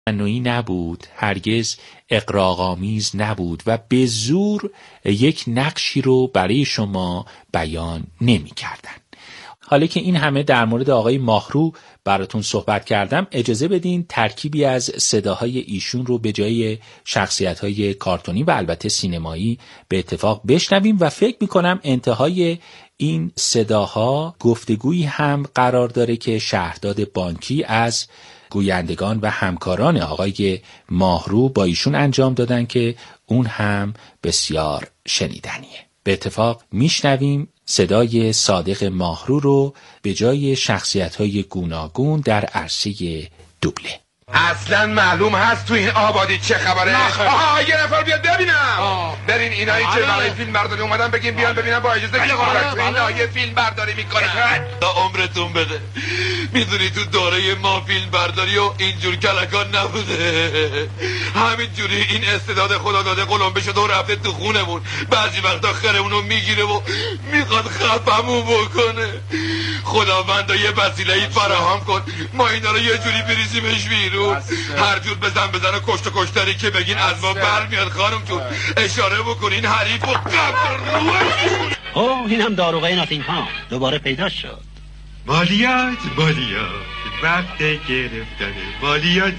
تمنایی نبود، هرگز اغراق‌آمیز نبود و به زور یک نقشی رو برای شما بیان نمی‌کردن. حالا که این همه در مورد آقای ماهرو براتون صحبت کردم، اجازه بدین ترکیبی از صداهای ایشون رو به جای شخصیت‌های کارتونی و البته سینمایی به اتفاق بشنویم و فکر می‌کنم انتهای این صداها گفتگویی هم قرار داره که شهرداد بانکی از گویندگان و همکاران آقای ماهرو با ایشون انجام دادن که اون هم بسیار شنیدنیه. به اتفاق میشنویم صدای صادق ماهرو رو به جای شخصیت‌های گوناگون در عرصه دوبله. اصلا معلوم هست تو این آبادی چه خبره؟ آها یه نفر بیاد ببینم. برین اینایی که برای فیلم برداری اومدن بگیم بیان ببینم با اجازه کی قرار تو اینا یه فیلم برداری میکنن. تا عمرتون بده. میدونی تو دوره ما فیلم برداری و اینجور کلکان نبوده. همینجوری این استعداد خدا داده قلمبه شده و رفته تو خونمون. بعضی وقتا خرمونو میگیره و میخواد خفمون بکنه. خداوندا یه وسیله‌ای فراهم کن ما اینا رو یه جوری بریزیمش بیرون. هر جور بزن و کشت و کشتری که بگین از ما برمیاد. خانم جون اشاره بکنین حریف و قبر روش. اینم داروغه ناتینگهام دوباره پیدا شد. مالیات وقت گرفتن مالیات.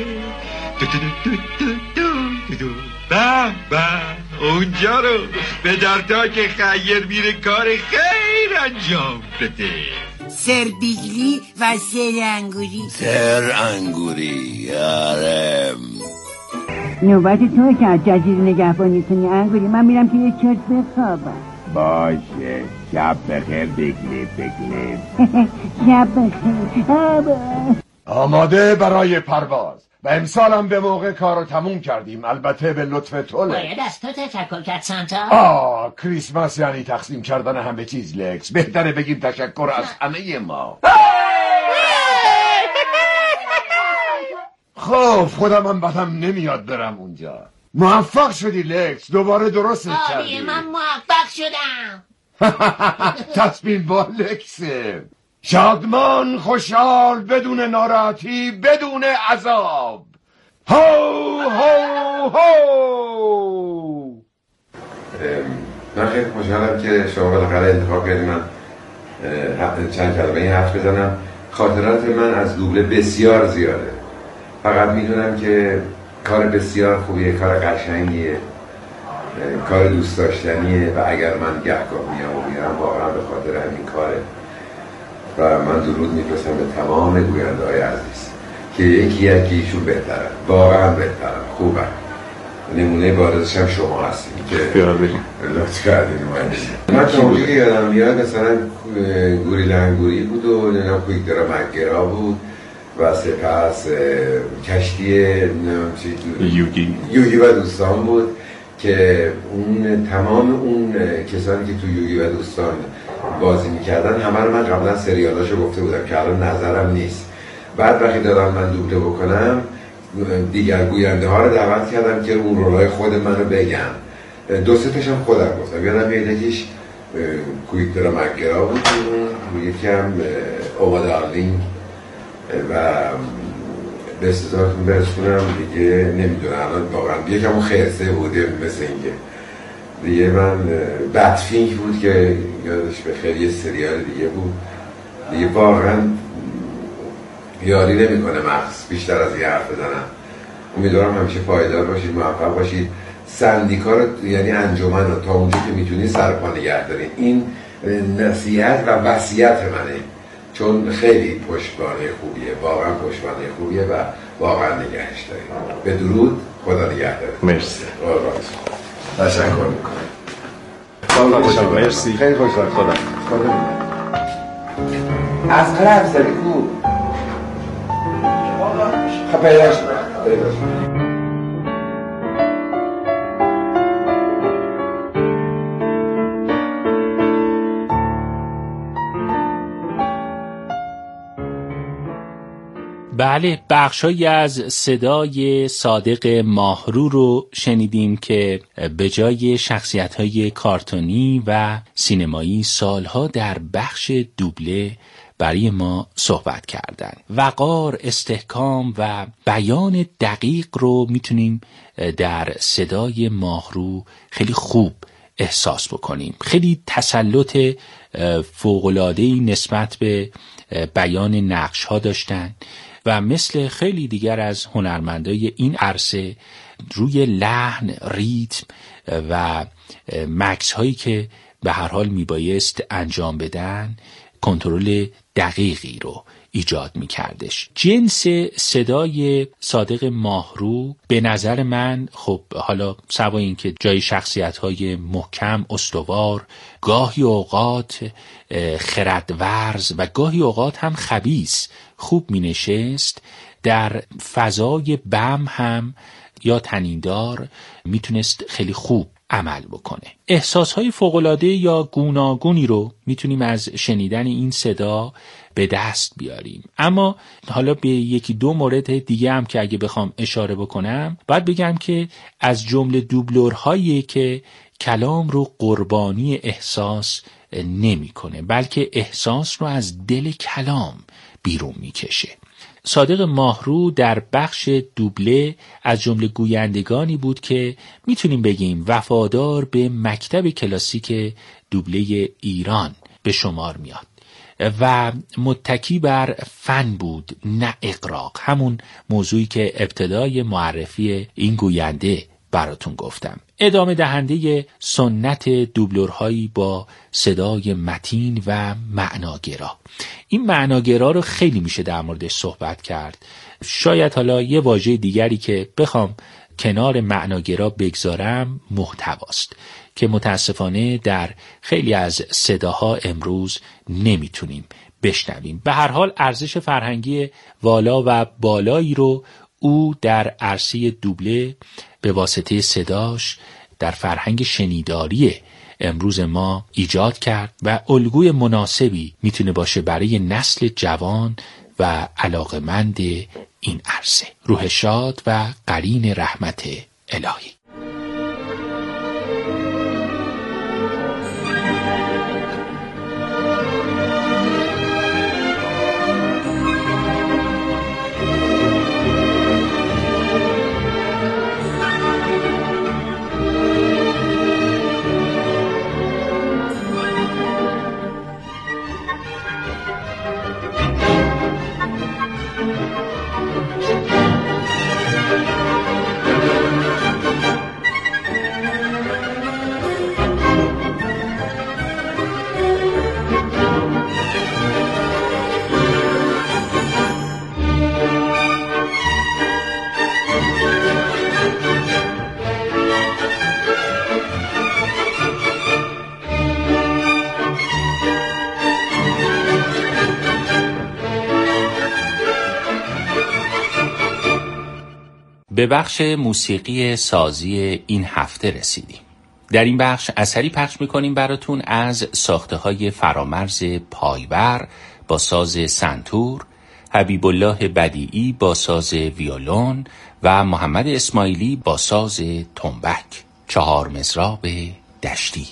اونجا رو به درتا که خیر میره کار خیر انجام بده. سر بیگلی و سر انگوری. آره نوبت تو که از جزیره نگهبانی کنی انگوری. من میرم که یه چرت بخوابم. باشه شب بخیر بیگلی. شب بخیر. آماده برای پرواز و امسالم به موقع کارو تموم کردیم. البته به لطف توله. باید از تو تشکر کرد سانتا. کریسمس یعنی تقسیم کردن همه چیز لکس. بهتره بگیم تشکر از همه ما. خب خودم هم بدم نمیاد برم اونجا. موفق شدی لکس. دوباره درستش کردی. من موفق شدم. تصمیم با لکسه. شادمان خوشحال بدون ناراحتی بدون عذاب. هو هو هو. من خیلی خوشحالم که شما بالاخره انتخاب کردید من چند کلمه این حرف بزنم. خاطرات من از دوبله بسیار زیاده. فقط میدونم که کار بسیار خوبیه، کار قشنگیه، کار دوست داشتنیه و اگر من گهگاه میرم واقعا به خاطر همین کاره. و من درود میفرستم به تمام گوینده های عزیز که یکی ایشون بهتره، واقعا بهتره، خوبه. نمونه بارزش هم شما هستیم که لطف کردین من تا اونجا که یادم میاد مثلا گوریل انگوری بود و نمیدونم کویکترا مگرا بود و سپس کشتی یوگی و دوستان بود که اون تمام اون کسانی که تو یوگی و دوستان بازی میکردن همه رو من قبلا سریالاشو گفته بودم که الان نظرم نیست. بعد وقتی دادم من دوبله بکنم دیگر گوینده ها رو دعوت کردم که اون رولای خود منو بگن. دو سه تاشم خودم گفتم. یادم یکیش کویکترا مگرا بود، یکی هم اوما دارلینگ و به استثارتون برسونم دیگه نمیدونم الان واقعا یکم اون خرسه بوده مثل اینکه دیگه من بدفینک بود که یادش به خیلی سریال دیگه بود دیگه. واقعا یاری نمیکنه مغز بیشتر از یه حرف بزنم. امیدوارم همیشه پایدار باشید، موفق باشید. سندیکا رو یعنی انجمن رو تا اونجا که میتونید سرپا نگه دارین. این نصیحت و وصیت منه چون خیلی پشتوانه خوبیه، واقعا پشتوانه خوبیه و واقعا نگهش دارید. به درود، خدا نگه داره. مرسی. تشکر میکنم. مرسی. خیلی خوشحال. خدا از قرب سری کو خب پیداش بله، بخشایی از صدای صادق ماهرو رو شنیدیم که به جای شخصیت‌های کارتونی و سینمایی سالها در بخش دوبله برای ما صحبت کردن. وقار، استحکام و بیان دقیق رو میتونیم در صدای ماهرو خیلی خوب احساس بکنیم. خیلی تسلط فوق‌العاده‌ای نسبت به بیان نقش ها داشتن و مثل خیلی دیگر از هنرمندای این عرصه روی لحن، ریتم و مکس هایی که به هر حال میبایست انجام بدن کنترل دقیقی رو ایجاد میکردش. جنس صدای صادق ماهرو به نظر من، خب حالا سوا این که جای شخصیت های محکم، استوار، گاهی اوقات خردورز و گاهی اوقات هم خبیث خوب مینشست، در فضای بم هم یا تنیندار میتونست خیلی خوب عمل بکنه. احساسهای فوق‌العاده یا گوناگونی رو میتونیم از شنیدن این صدا به دست بیاریم. اما حالا به یکی دو مورد دیگه هم که اگه بخوام اشاره بکنم، باید بگم که از جمله دوبلورهایی که کلام رو قربانی احساس نمیکنه، بلکه احساس رو از دل کلام بیرون میکشه. صادق ماهرو در بخش دوبله از جمله گویندگانی بود که میتونیم بگیم وفادار به مکتب کلاسیک دوبله ایران به شمار میاد و متکی بر فن بود نه اغراق، همون موضوعی که ابتدای معرفی این گوینده براتون گفتم. ادامه دهنده سنت دوبلورهایی با صدای متین و معناگرا. این معناگرا رو خیلی میشه در موردش صحبت کرد. شاید حالا یه واژه دیگری که بخوام کنار معناگرا بگذارم محتواست که متاسفانه در خیلی از صداها امروز نمیتونیم بشنویم. به هر حال ارزش فرهنگی والا و بالایی رو او در عرصه دوبله به واسطه صداش در فرهنگ شنیداری امروز ما ایجاد کرد و الگوی مناسبی میتونه باشه برای نسل جوان و علاقمند این عرصه. روح شاد و قرین رحمت الهی. به بخش موسیقی سازی این هفته رسیدیم. در این بخش اثری پخش میکنیم براتون از ساخته های فرامرز پایور با ساز سنتور، حبیب الله بدیعی با ساز ویولون و محمد اسماعیلی با ساز تنبک. 4 مضراب دشتی.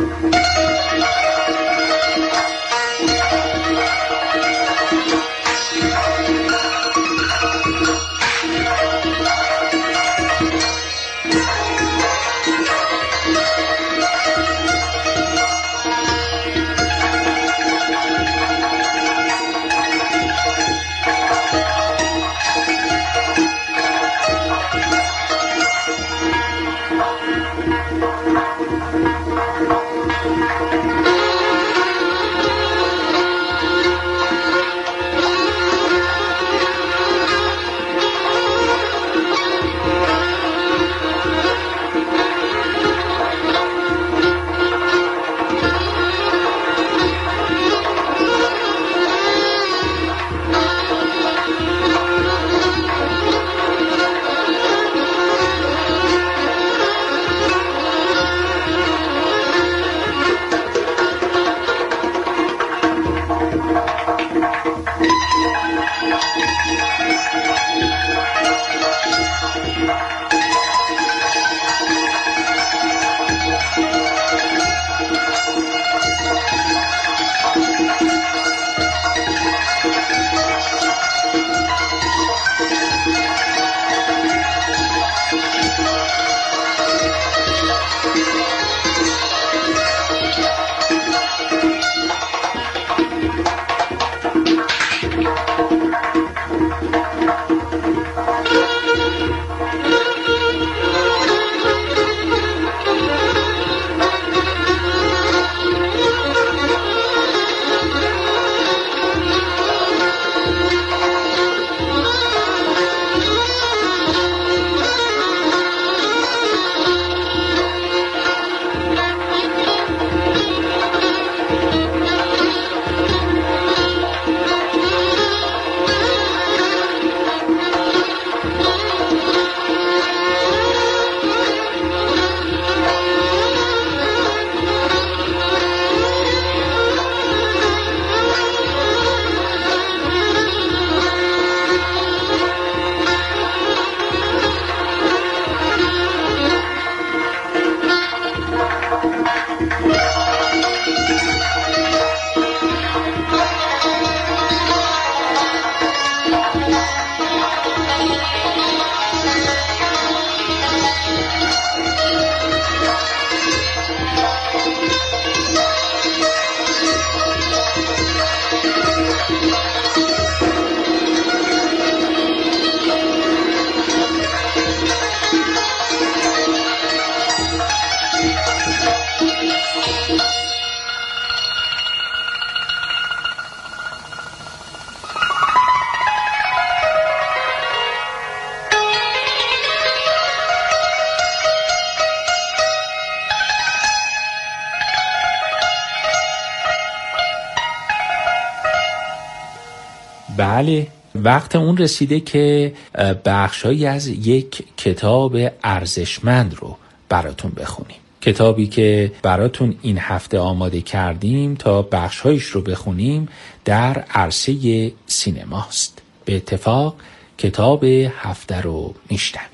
بله، وقت اون رسیده که بخشایی از یک کتاب ارزشمند رو براتون بخونیم. کتابی که براتون این هفته آماده کردیم تا بخشهایش رو بخونیم در عرصه سینماست. به اتفاق کتاب هفته رو میشنویم.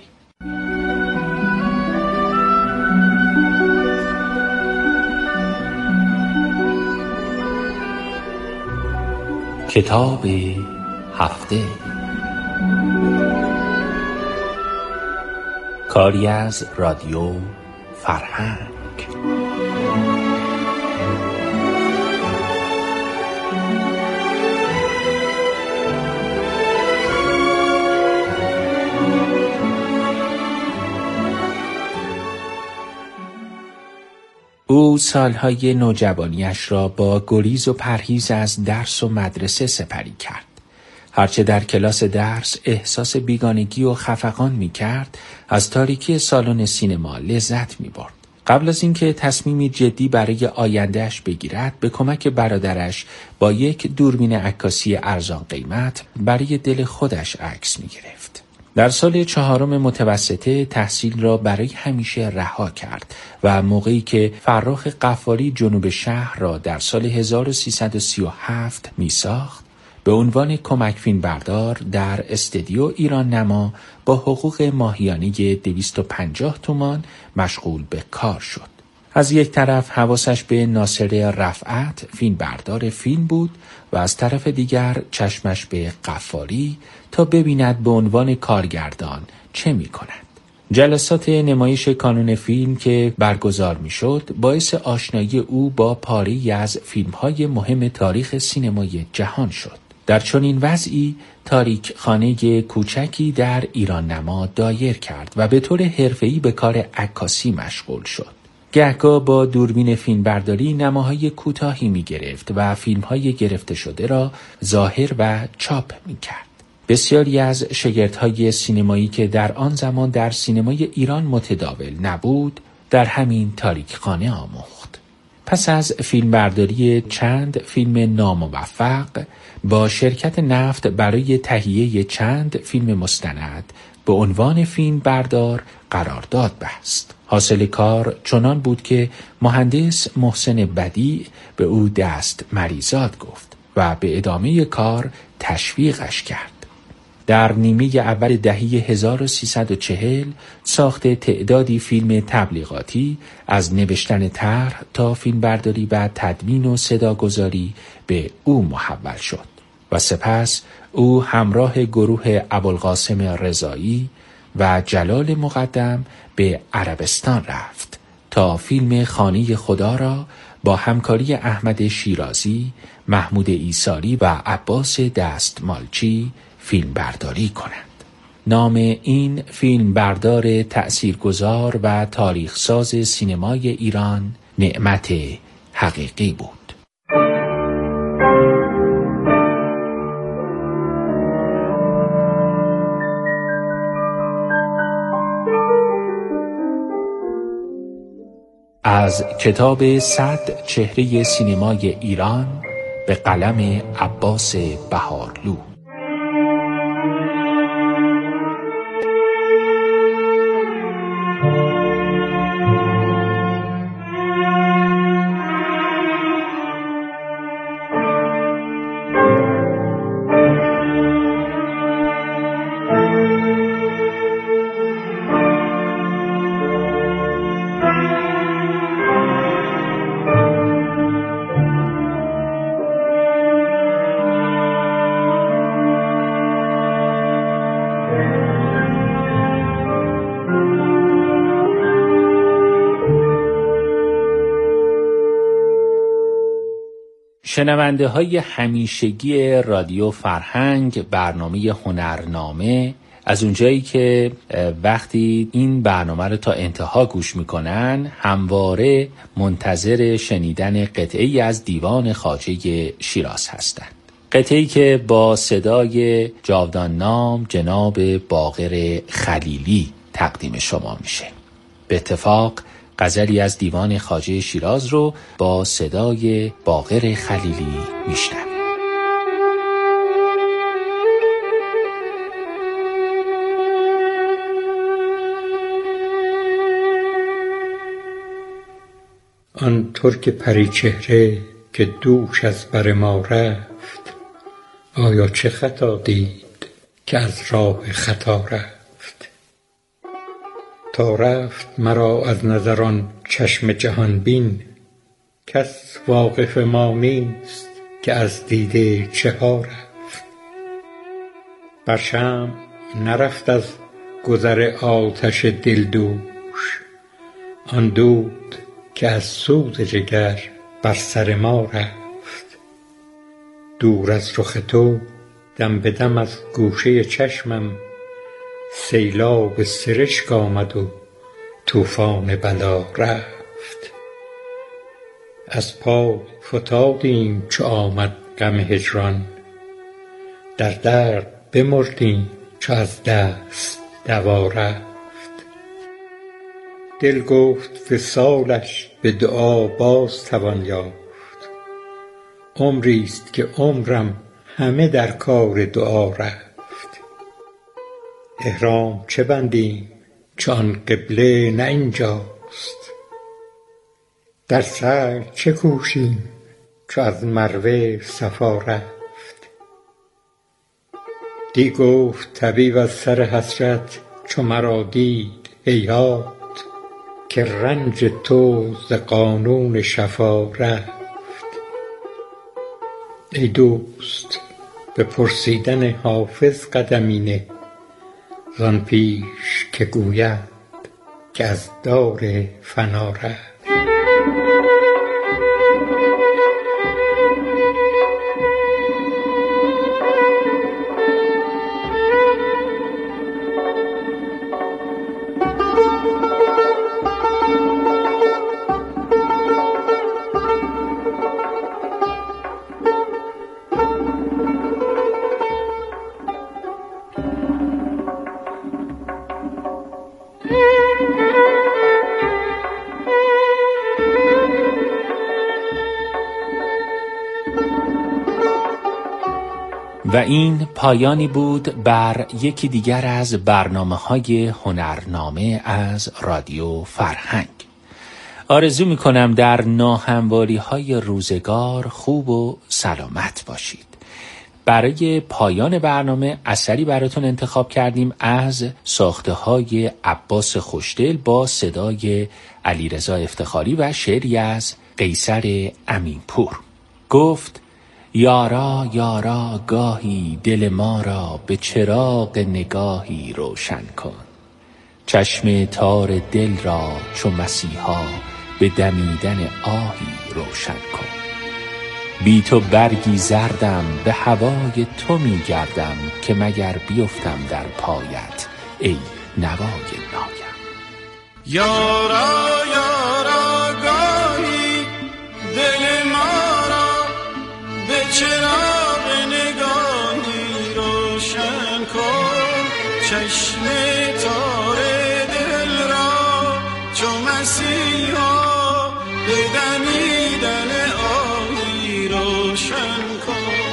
کتاب هفته، کاری از رادیو فرهنگ. او سالهای نوجوانیش را با گریز و پرهیز از درس و مدرسه سپری کرد. هرچه در کلاس درس احساس بیگانگی و خفقان می کرد، از تاریکی سالن سینما لذت می برد. قبل از اینکه تصمیمی جدی برای آیندهش بگیرد، به کمک برادرش با یک دوربین عکاسی ارزان قیمت برای دل خودش عکس می گرفت. در سال 4 متوسطه تحصیل را برای همیشه رها کرد و موقعی که فرخ قفاری جنوب شهر را در سال 1337 می ساخت، به عنوان کمک فیلمبردار در استودیو ایران نما با حقوق ماهیانه 250 تومان مشغول به کار شد. از یک طرف حواسش به ناصر رفعت فیلمبردار فیلم بود و از طرف دیگر چشمش به قفاری تا ببیند به عنوان کارگردان چه می کند. جلسات نمایش کانون فیلم که برگزار می شد باعث آشنایی او با پاره‌ای از فیلم‌های مهم تاریخ سینمای جهان شد. در چنین وضعی تاریک خانه کوچکی در ایران نما دایر کرد و به طور حرفه‌ای به کار عکاسی مشغول شد. گهگاه با دوربین فیلمبرداری نماهای کوتاهی می گرفت و فیلم‌های گرفته شده را ظاهر و چاپ می کرد. بسیاری از شاگردهای سینمایی که در آن زمان در سینمای ایران متداول نبود در همین تاریکخانه آموخت. پس از فیلمبرداری چند فیلم ناموفق با شرکت نفت برای تهیه چند فیلم مستند به عنوان فیلمبردار قرارداد بست. حاصل کار چنان بود که مهندس محسن بدیع به او دست مریزاد گفت و به ادامه کار تشویقش کرد. در نیمه اول دهه 1340 ساخت تعدادی فیلم تبلیغاتی از نوشتن طرح تا فیلمبرداری و تدوین و صداگذاری به او محول شد و سپس او همراه گروه ابوالقاسم رضایی و جلال مقدم به عربستان رفت تا فیلم خانه خدا را با همکاری احمد شیرازی، محمود ایساری و عباس دستمالچی فیلم برداری کنند. نام این فیلم بردار تأثیرگذار و تاریخساز سینمای ایران نعمت حقیقی بود. از کتاب 100 چهره سینمای ایران به قلم عباس بهارلو. شنونده های همیشگی رادیو فرهنگ برنامه هنرنامه، از اونجایی که وقتی این برنامه رو تا انتها گوش میکنن همواره منتظر شنیدن قطعه‌ای از دیوان خواجه شیراز هستند. قطعه‌ای که با صدای جاودان نام جناب باقر خلیلی تقدیم شما میشه. به اتفاق غزلی از دیوان خواجه شیراز رو با صدای باقر خلیلی میشنویم. آن ترک پریچهره که دوش از بر ما رفت، آیا چه خطا دید که از راه خطا رفت؟ تا رفت مرا از نظران چشم جهان بین، کس واقف ما نیست که از دیده چه ها رفت. بر شمع نرفت از گذر آتش دلدوش، آن دود که از سوز جگر بر سر ما رفت. دور از رخ تو دم به دم از گوشه چشمم، سیلاب سرشک آمد و طوفان بلا رفت. از پای فتادیم چو آمد غم هجران، در درد بمردیم چو از دست دوا رفت. دل گفت وصالش به دعا باز توان یافت، عمریست که عمرم همه در کار دعا رفت. احرام چه بندیم چو آن قبله نه اینجاست، در سعی چه کوشیم چو از مروه صفا رفت. دی گفت طبیب از سر حسرت چو مرا دید هیهات، که رنج تو ز قانون شفا رفت. ای دوست به پرسیدن حافظ قدمی نه، زان پیش که گوید که از دار فنا رفت. و این پایانی بود بر یکی دیگر از برنامه‌های هنرنامه از رادیو فرهنگ. آرزو می‌کنم در ناهمواری‌های روزگار خوب و سلامت باشید. برای پایان برنامه اثری براتون انتخاب کردیم از ساخته‌های عباس خوشدل با صدای علیرضا افتخاری و شعری از قیصر امینپور. گفت: یارا یارا گاهی دل ما را به چراغ نگاهی روشن کن، چشم تار دل را چو مسیحا به دمیدن آهی روشن کن. بی تو برگی زردم به هوای تو می گردم، که مگر بیفتم در پایت ای نوای نایم. یارا یارا گاهی دل ما را به چراغ نگاهی روشن کن، چشم تار دل را چو مسیحا به دمیدن آهی روشن کن.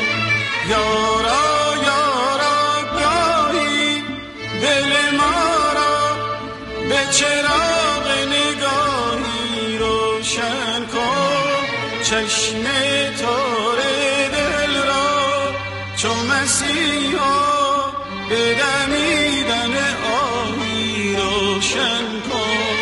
یارا یارا گاهی دل ما را به چراغ نگاهی روشن کن، چشم تار چو مسیحا به دمیدن آهی روشن کن.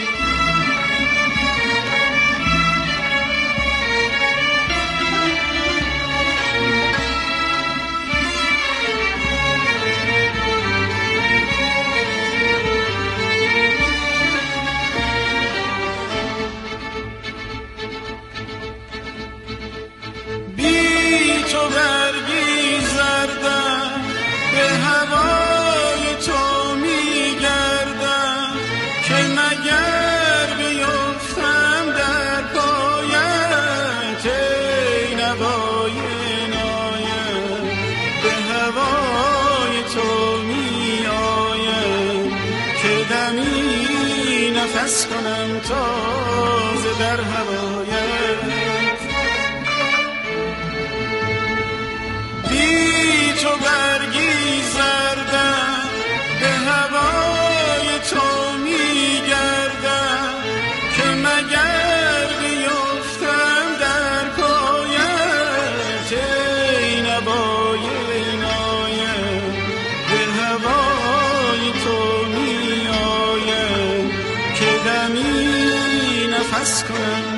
بی تو برگی زردم به هوای تو می گردم، که مگر بیفتم در پایت ای نوای نایم. به هوای تو می آیم که دمی نفس کنم تازه در هوایت. بی تو برگی زردم به هوای تو می گردم، که مگر بیفتم در پایت ای نوای نایم. به هوای تو می آیم که دمی نفس کنم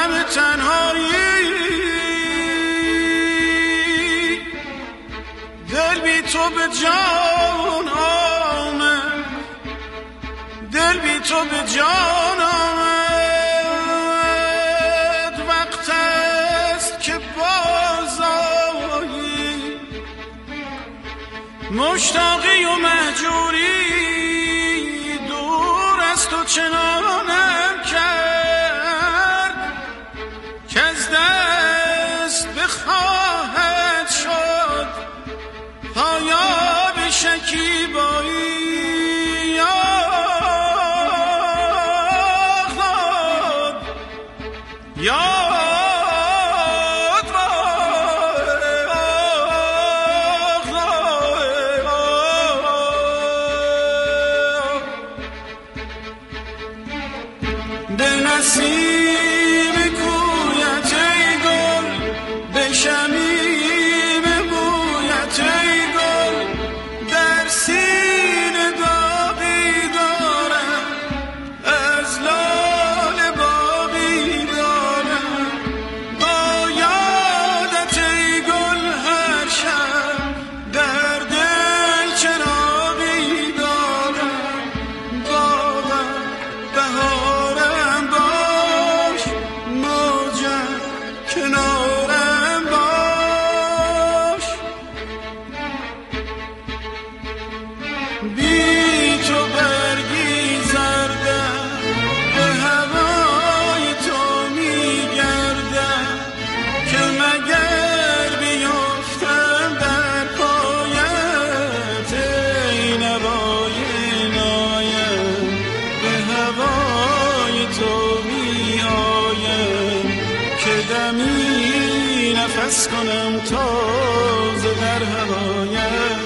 غم تنهایی، دل بی تو به جان آمد، دل بی تو به جان آمد. وقت است که بازآیی، مشتاقی و مهجوری، دور از تو چنانم کرد که از دست بخواهد شد پایاب شکیبایی. نسیم کویت ای گل، به شمیم بویت ای گل، در سینه داغی دارم، از لاله باغی دارم. با یادت ای گل هر شب، در دل چراغی دارم. باغم بهارم باش، موجم کنارم باش. بی تو برگی زردم، به هوای تو میگردم، که مگر بیفتم در پایت ای نوای نایم. به هوای تو میآیم، که دمی نفس کنم تازه در هوایت.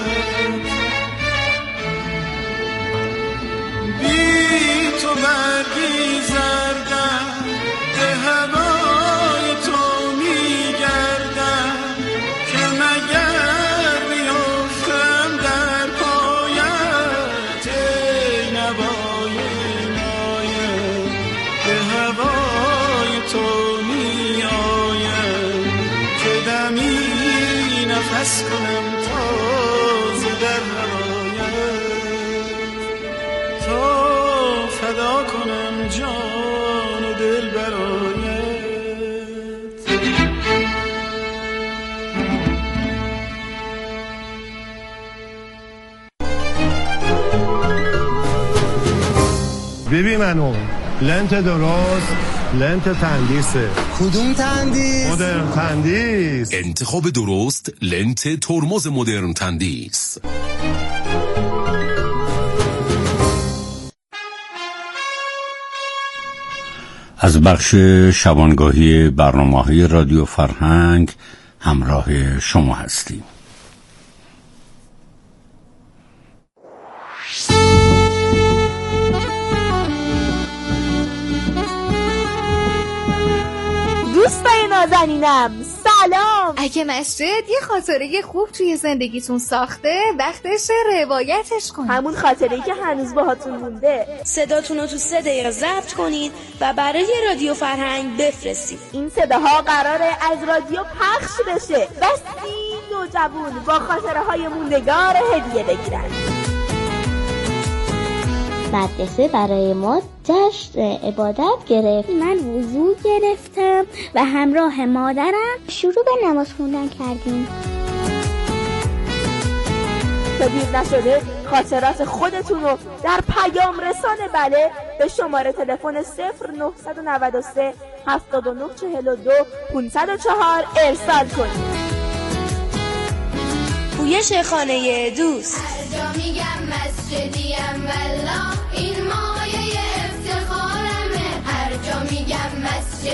بی تو برگی زردم، به هوای تو میگردم، که مگر بیفتم در پایت ای نوای نایم. به هوای تو میآیم، که دمی نفس کنم تازه در هوایت. تا فدا کنم جان و دل برایت. ببین منو لنت درست، لنت تندیسه. کدوم تندیس؟ مدرن تندیس. انتخاب درست لنت ترمز مدرن تندیس. از بخش شبانگاهی برنامه‌های رادیو فرهنگ همراه شما هستیم. دوستای نازنینم سلام. اگه مسجد یه خاطره خوب توی زندگیتون ساخته، وقتشه روایتش کنید. همون خاطره‌ای که هنوز باهاتون مونده. صداتون رو تو 3 دقیقه ضبط کنید و برای رادیو فرهنگ بفرستید. این صداها قراره از رادیو پخش بشه و 30 نوجوان با خاطره‌های موندگار هدیه بگیرن. مدرسه برای ما جشن عبادت گرفت. من وضو گرفتم و همراه مادرم شروع به نماز خوندن کردیم. تا دیر نشده خاطرات خودتون رو در پیام رسان بله به شماره تلفن 0993 7942 504 ارسال کنید. پویش خانه دوست. هر جا میگم مسجدیم والله این ما